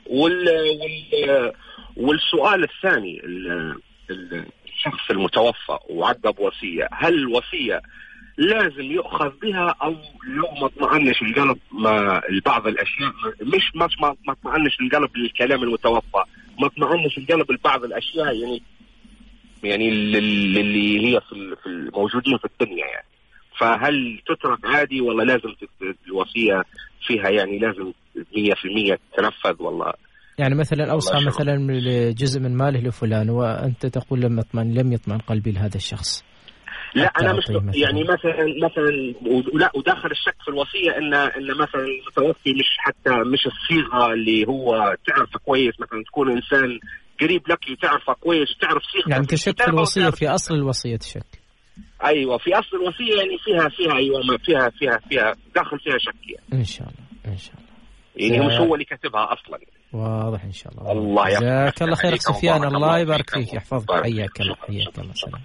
والسؤال الثاني: الشخص المتوفى وعقب وصية، هل الوصية لازم يؤخذ بها، أو لو ما اطمئنش القلب بعض الأشياء، مش ما اطمئنش القلب للكلام المتوفى، ما اطمئنش القلب لبعض الأشياء يعني اللي هي في الموجودين في الدنيا يعني، فهل تترك عادي ولا لازم الوصية فيها يعني لازم 100% تنفذ، والله يعني مثلا أوصى مثلا جزء من ماله لفلان وأنت تقول لم يطمئن قلبي لهذا الشخص. لا أنا مش يعني مثلا لا وداخل الشك في الوصية إن مثلا المتوفي مش الصيغة اللي هو تعرف كويس، مثلا تكون إنسان قريب لك وتعرفه كويس وتعرف صيغته. يعني تشك في الوصية في أصل الوصية تشك. أيوة في أصل الوصية يعني فيها أيوة ما فيها داخل فيها شك يعني. إن شاء الله يعني مش هو اللي كاتبها أصلا. واضح إن شاء الله. الله جزاك الله خير سفيان، الله يبارك فيك يحفظك. حياك الله سلام.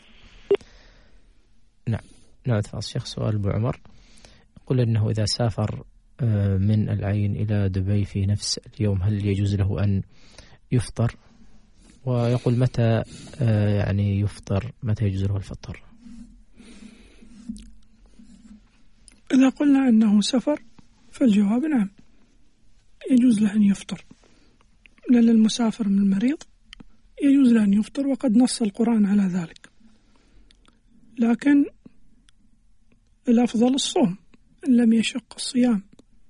نعم الشيخ سؤال أبو عمر يقول إنه إذا سافر من العين إلى دبي في نفس اليوم هل يجوز له أن يفطر؟ ويقول متى يعني يفطر، متى يجوز له الفطر؟ إذا قلنا أنه سفر فالجواب نعم يجوز له أن يفطر، لأن المسافر من المريض يجوز له أن يفطر وقد نص القرآن على ذلك، لكن الأفضل الصوم إن لم يشق الصيام،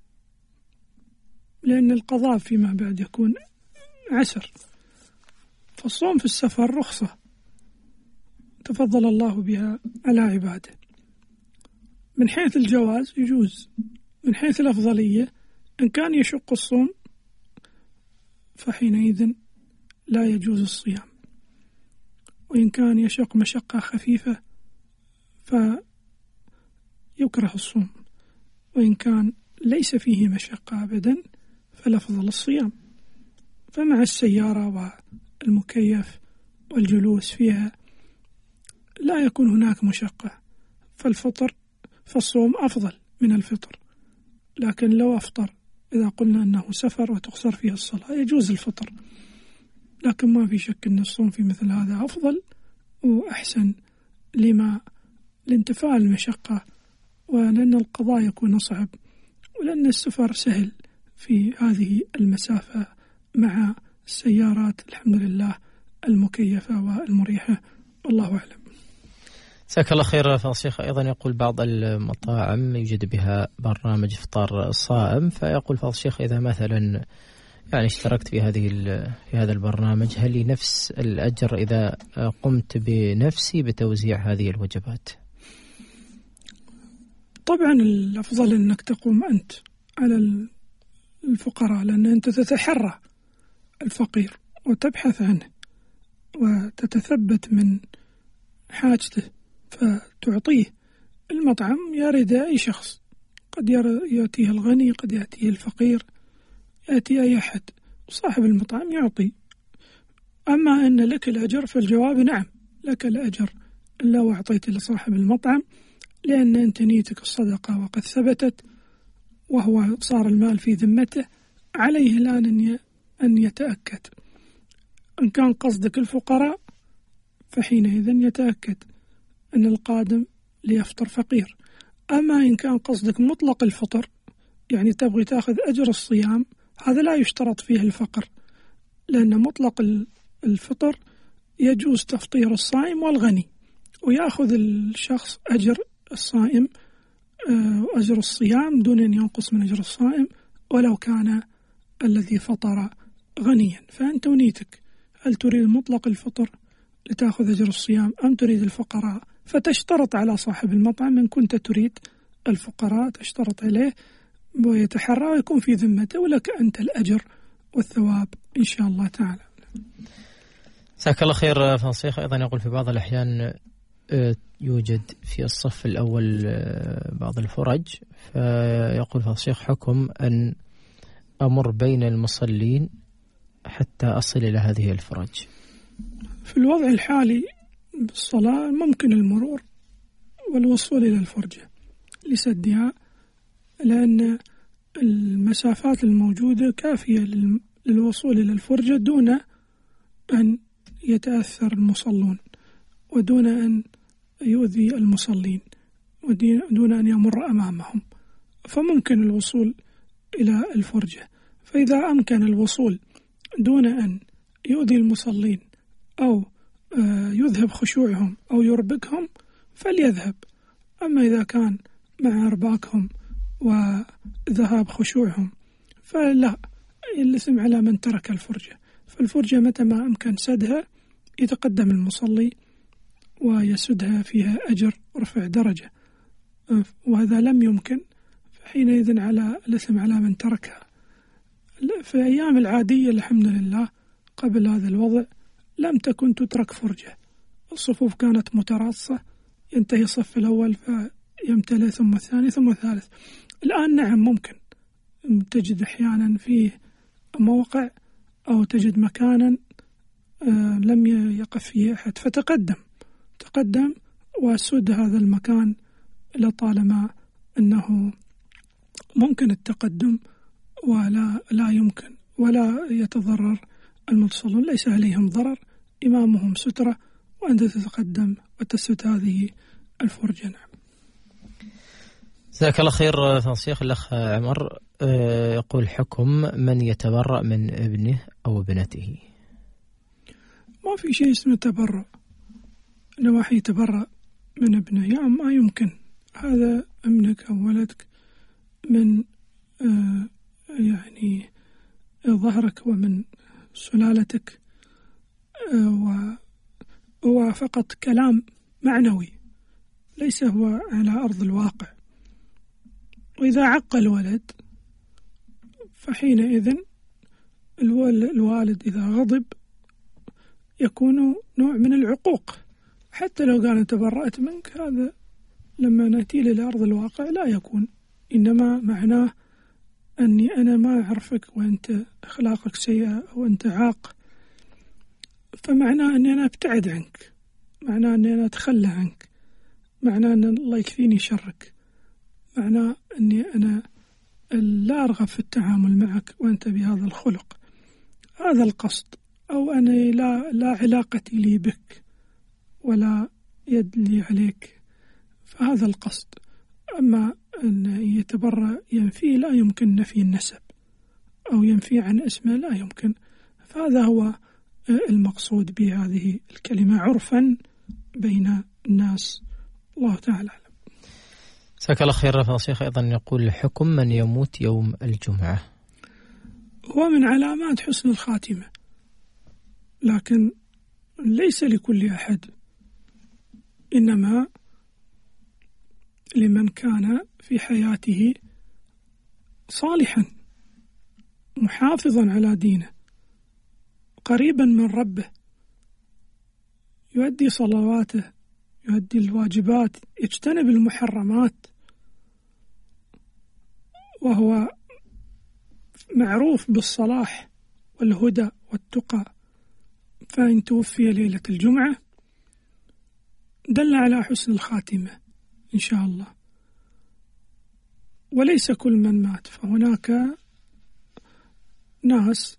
لأن القضاء فيما بعد يكون عسر، فالصوم في السفر رخصة تفضل الله بها على عباده. من حيث الجواز يجوز، من حيث الأفضلية إن كان يشق الصوم فحينئذ لا يجوز الصيام، وإن كان يشق مشقة خفيفة فيكره الصوم، وإن كان ليس فيه مشقة أبدا فالأفضل الصيام. فمع السيارة والمكيف والجلوس فيها لا يكون هناك مشقة، فالصوم أفضل من الفطر. لكن لو أفطر إذا قلنا أنه سفر وتقصر فيه الصلاة يجوز الفطر، لكن ما في شك أن الصوم في مثل هذا أفضل وأحسن لانتفاء المشقة، ولأن القضاء يكون صعب، ولأن السفر سهل في هذه المسافة مع السيارات الحمد لله المكيفة والمريحة، والله أعلم. جزاك الله خير فضيلة الشيخ. أيضا يقول بعض المطاعم يوجد بها برنامج إفطار الصائم، فيقول فضيلة الشيخ إذا مثلا يعني اشتركت في هذا البرنامج هل لي نفس الأجر إذا قمت بنفسي بتوزيع هذه الوجبات؟ طبعا الأفضل أنك تقوم أنت على الفقراء، لأن أنت تتحرى الفقير وتبحث عنه وتتثبت من حاجته فتعطيه. المطعم يرد أي شخص، قد يأتيه الغني، قد يأتيه الفقير، يأتي أي أحد، صاحب المطعم يعطي. أما أن لك الأجر فالجواب نعم لك الأجر لو أعطيت لصاحب المطعم، لأن أنت نيتك الصدقة وقد ثبتت وهو صار المال في ذمته. عليه الآن أن يتأكد إن كان قصدك الفقراء فحينئذ يتأكد أن القادم ليفطر فقير. أما إن كان قصدك مطلق الفطر يعني تبغي تأخذ أجر الصيام، هذا لا يشترط فيه الفقر، لأن مطلق الفطر يجوز تفطير الصائم والغني، ويأخذ الشخص أجر الصائم أجر الصيام دون أن ينقص من أجر الصائم ولو كان الذي فطر غنيا. فأنت ونيتك هل تريد مطلق الفطر لتأخذ أجر الصيام أم تريد الفقراء؟ فتشترط على صاحب المطعم إن كنت تريد الفقراء تشترط عليه ويتحرى ويكون في ذمته، ولك أنت الأجر والثواب إن شاء الله تعالى. جزاك الله خير فضيلة الشيخ. أيضا يقول في بعض الأحيان يوجد في الصف الأول بعض الفرج، فيقول فضيلة الشيخ حكم أن أمر بين المصلين حتى أصل إلى هذه الفرج. في الوضع الحالي بالصلاة ممكن المرور والوصول إلى الفرجة لسدها، لأن المسافات الموجودة كافية للوصول إلى الفرجة دون أن يتأثر المصلون ودون أن يؤذي المصلين ودون أن يمر أمامهم، فممكن الوصول إلى الفرجة. فإذا أمكن الوصول دون أن يؤذي المصلين أو يذهب خشوعهم أو يربكهم فليذهب. أما إذا كان مع إرباكهم وذهاب خشوعهم فلا، الإثم على من ترك الفرجة. فالفرجة متى ما أمكن سدها يتقدم المصلي ويسدها، فيها أجر ورفع درجة، وهذا لم يمكن فحينئذ على الإثم على من تركها. في الأيام العادية الحمد لله قبل هذا الوضع لم تكن تترك فرجة، الصفوف كانت متراصة، ينتهي الصف الأول فيمتلئ ثم الثاني ثم الثالث. الآن نعم ممكن تجد أحيانا فيه موقع أو تجد مكانا لم يقف فيه أحد فتقدم وسد هذا المكان لطالما أنه ممكن التقدم ولا يمكن ولا يتضرر المتصلون، ليس عليهم ضرر، إمامهم سترة وأنت تتقدم وتسد هذه الفرجة. نعم. جزاك الله خير فضيلة الأخ عمر. يقول حكم من يتبرأ من ابنه أو ابنته. ما في شيء اسمه تبرأ، أنه واحد يتبرأ من ابنه، يعني ما يمكن، هذا ابنك أو ولدك من يعني ظهرك ومن سلالتك، وهو فقط كلام معنوي ليس هو على أرض الواقع. وإذا عق الولد فحينئذ الوالد إذا غضب يكون نوع من العقوق، حتى لو قال تبرأت منك، هذا لما نأتي إلى أرض الواقع لا يكون، إنما معناه أني أنا ما أعرفك وأنت أخلاقك سيئة وأنت عاق، فمعناه أني أنا أبتعد عنك، معناه أني أنا أتخلى عنك، معناه أن الله يكفيني شرك، معناه أني أنا لا أرغب في التعامل معك وأنت بهذا الخلق، هذا القصد، أو أنا لا علاقتي لي بك ولا يد لي عليك، فهذا القصد. أما أن يتبرأ ينفي، لا يمكن نفي النسب أو ينفي عن اسمه، لا يمكن، فهذا هو المقصود بهذه الكلمة عرفا بين الناس. الله تعالى أعلم. جزاك الله خير فضيلة. أيضا يقول حكم من يموت يوم الجمعة. هو من علامات حسن الخاتمة، لكن ليس لكل أحد، إنما لمن كان في حياته صالحا محافظا على دينه قريبا من ربه، يؤدي صلواته، يؤدي الواجبات، يجتنب المحرمات، وهو معروف بالصلاح والهدى والتقى، فإن توفي ليلة الجمعة دل على حسن الخاتمة إن شاء الله. وليس كل من مات، فهناك ناس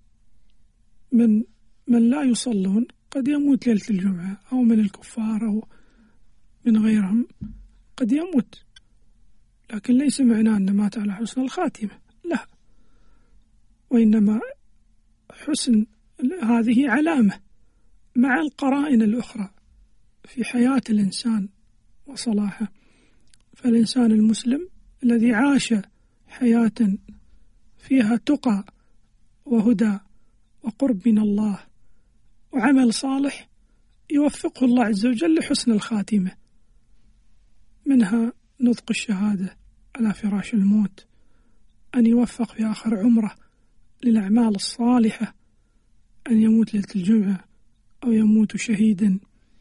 من لا يصلون قد يموت ليلة الجمعة، أو من الكفار أو من غيرهم قد يموت، لكن ليس معناه أن مات على حسن الخاتمة، لا، وإنما حسن هذه علامة مع القرائن الأخرى في حياة الإنسان وصلاحه. فالإنسان المسلم الذي عاش حياة فيها تقى وهدى وقرب من الله وعمل صالح يوفقه الله عز وجل لحسن الخاتمة، منها نطق الشهادة على فراش الموت، أن يوفق في آخر عمره للأعمال الصالحة، أن يموت ليلة الجمعة أو يموت شهيدا،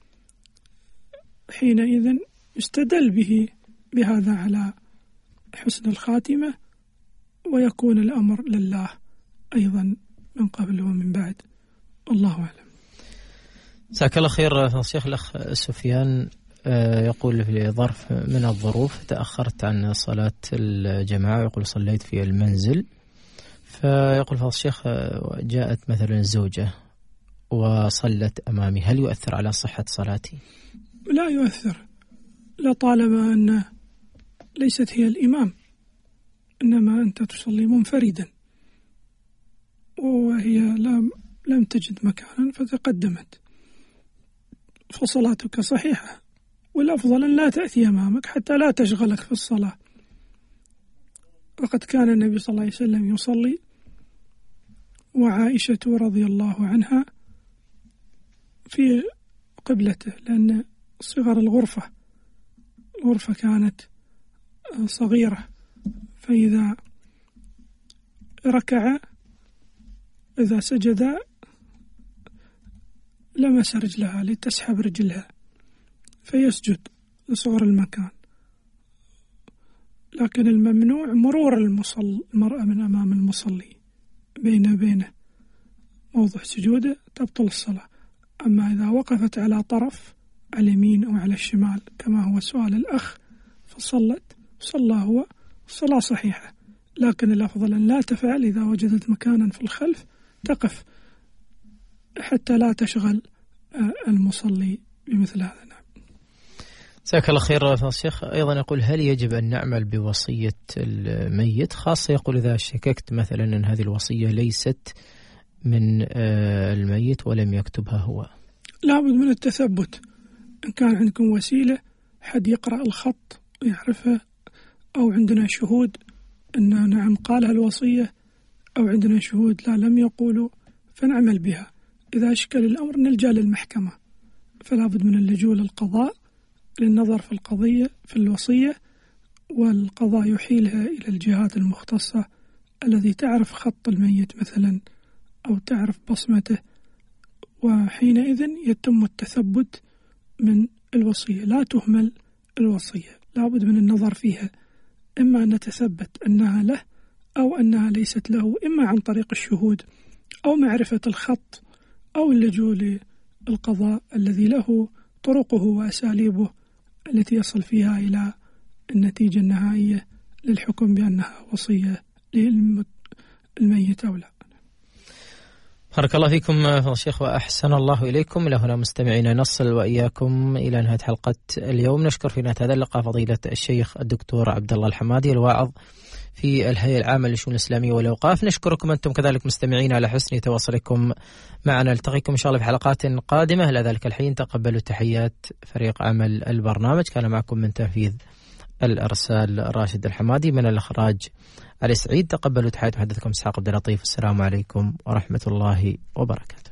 حينئذ يستدل به بهذا على حسن الخاتمة، ويكون الأمر لله أيضا من قبل ومن بعد. الله أعلم. جزاك الله خير فضيلة الأخ سفيان. يقول في ظرف من الظروف تأخرت عن صلاة الجماعة، يقول صليت في المنزل، فيقول فضيلة الشيخ جاءت مثلا الزوجة وصلت أمامي، هل يؤثر على صحة صلاتي؟ لا يؤثر، لطالما أن ليست هي الإمام، إنما أنت تصلي منفردا وهي لم تجد مكانا فتقدمت، فصلاتك صحيحة، والأفضل أن لا تأتي أمامك حتى لا تشغلك في الصلاة. وقد كان النبي صلى الله عليه وسلم يصلي وعائشة رضي الله عنها في قبلته، لأن صغر الغرفة كانت صغيرة، فإذا ركع إذا سجد لمس رجلها لتسحب رجلها فيسجد لصغر المكان. لكن الممنوع مرور المرأة من أمام المصلي بينه موضع سجوده تبطل الصلاة. أما إذا وقفت على طرف على اليمين أو على الشمال كما هو سؤال الأخ صلى هو الصلاة صحيحة، لكن الأفضل أن لا تفعل. إذا وجدت مكانا في الخلف تقف حتى لا تشغل المصلي بمثل هذا. نعم. جزاك الله خير فضيلة الشيخ. أيضا يقول هل يجب أن نعمل بوصية الميت، خاصة يقول إذا شككت مثلا أن هذه الوصية ليست من الميت ولم يكتبها هو؟ لابد من التثبت. إن كان عندكم وسيلة حد يقرأ الخط ويعرفها، أو عندنا شهود أن نعم قالها الوصية، أو عندنا شهود لا لم يقولوا، فنعمل بها. إذا أشكل الأمر نلجأ للمحكمة، فلا بد من اللجوء للقضاء للنظر في القضية في الوصية، والقضاء يحيلها إلى الجهات المختصة الذي تعرف خط الميت مثلا أو تعرف بصمته، وحينئذ يتم التثبت من الوصية. لا تهمل الوصية، لا بد من النظر فيها، إما أن نتثبت أنها له أو أنها ليست له، إما عن طريق الشهود أو معرفة الخط أو اللجوء للقضاء الذي له طرقه وأساليبه التي يصل فيها إلى النتيجة النهائية للحكم بأنها وصية للميت أو لا. بارك الله فيكم فضيلة الشيخ وأحسن الله إليكم. إلى هنا مستمعينا نصل وإياكم إلى نهاية حلقة اليوم. نشكر في نهاية هذا اللقاء فضيلة الشيخ الدكتور عبد الله الحمادي الواعظ في الهيئة العامة للشؤون الإسلامية والأوقاف. نشكركم أنتم كذلك مستمعين على حسن تواصلكم معنا. نلتقيكم إن شاء الله في حلقات قادمة. إلى ذلك الحين تقبلوا تحيات فريق عمل البرنامج. كان معكم من تنفيذ الإرسال راشد الحمادي، من الإخراج علي سعيد. تقبلوا تحيات محدثكم إسحاق عبد اللطيف. السلام عليكم ورحمة الله وبركاته.